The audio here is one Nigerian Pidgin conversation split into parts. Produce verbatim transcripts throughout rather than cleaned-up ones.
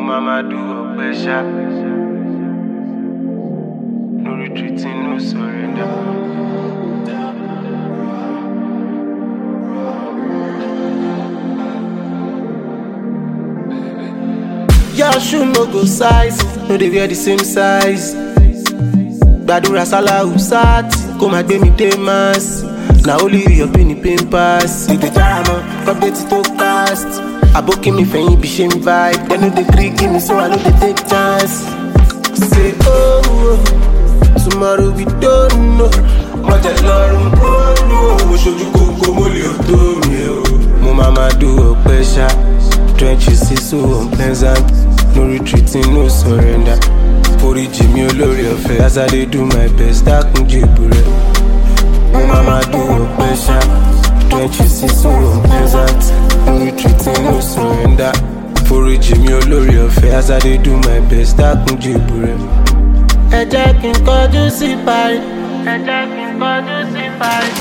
mama do a pressure. No retreating, no surrender. Your shoe no go size, no dey wear the same size. Gbadura sala usat, come and gbé mi dé mass. Na only you your penny pain pass. You dey try am, update to cast. Aboki mi fẹ̀yìn bí ṣe ń vibe. Dem no dey gree give me so I no dey take chance. Say oh, oh, tomorrow we don't know. Mo tẹ lọ́rùn bọ́ọ̀lù, mo ṣojú kókó mo lè tó mi o. Mo máa ma do ọpẹ́ ṣá. Trenches is so unpleasant. No retreating, no surrender. Foríjì mi olórí ọ̀fẹ́ as I dey do my best. Dákun jèbù rẹ̀. Mo máa ma do ọpẹ́ ṣá. Trenches is so unpleasant. No retreating, no surrender. Foríjì mi olórí ọ̀fẹ́ as I dey do my best. Dákun jèbù rẹ̀. Ẹ jẹ́ kí n kọjú sí parí. Ẹ jẹ́ kí n kọjú sí parí.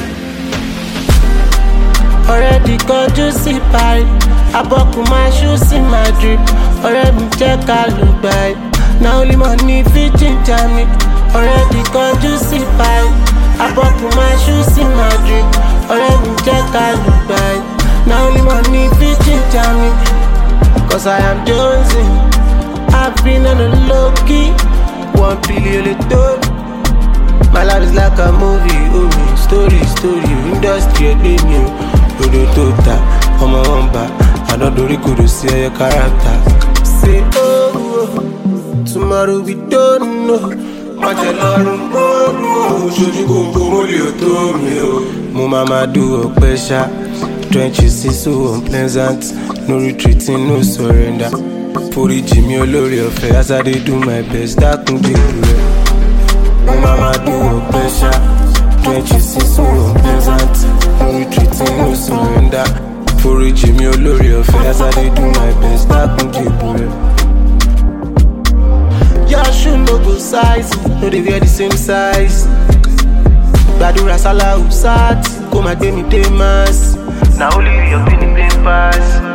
Ọ̀rẹ́ di kọjú sí parí. Abọ́kù máa ṣú sí my drip. Ọ̀rẹ́ mi jẹ́ ká ló gbà ẹ́. Na only money fit ginger me. Ọ̀rẹ́ di kọjú sí parí. Abọ́kù máa ṣú sí my drip. Ọ̀rẹ́ mi jẹ́ ká ló gbà ẹ́. Na only money fit ginger me. Cause I am Jonesy. I've been on a low key. One billion a told. My life is like a movie, oh me. Story, story, industry, ẹgbẹ́ mi o. Odo tó ta, ọmọ wọn bá. Àná dorí kodò sí ẹyẹ káràtà. Say oh, oh, tomorrow we don't know. Má jẹ lọ́rùn bọ́ọ̀lù, ṣojú kòkó mo lè tó mi o. Mo máa ma do ọpẹ́ ṣá. Trenches is so unpleasant. No retreating, no surrender. Foríjì mi olórí ọ̀fẹ́ as I dey do my best. Dákun jèbù rẹ̀. Mo máa ma do ọpẹ́ ṣá. Trenches is so unpleasant. No retreating, no surrender. Foríjì mi olórí ọ̀fẹ́ as I dey do my best. Dákun jèbù rẹ̀. Your shoe no go size, no dey wear the same size. Gbadura sala usat, kó máa gbé mi dé mass. Na only you your penny pain pass.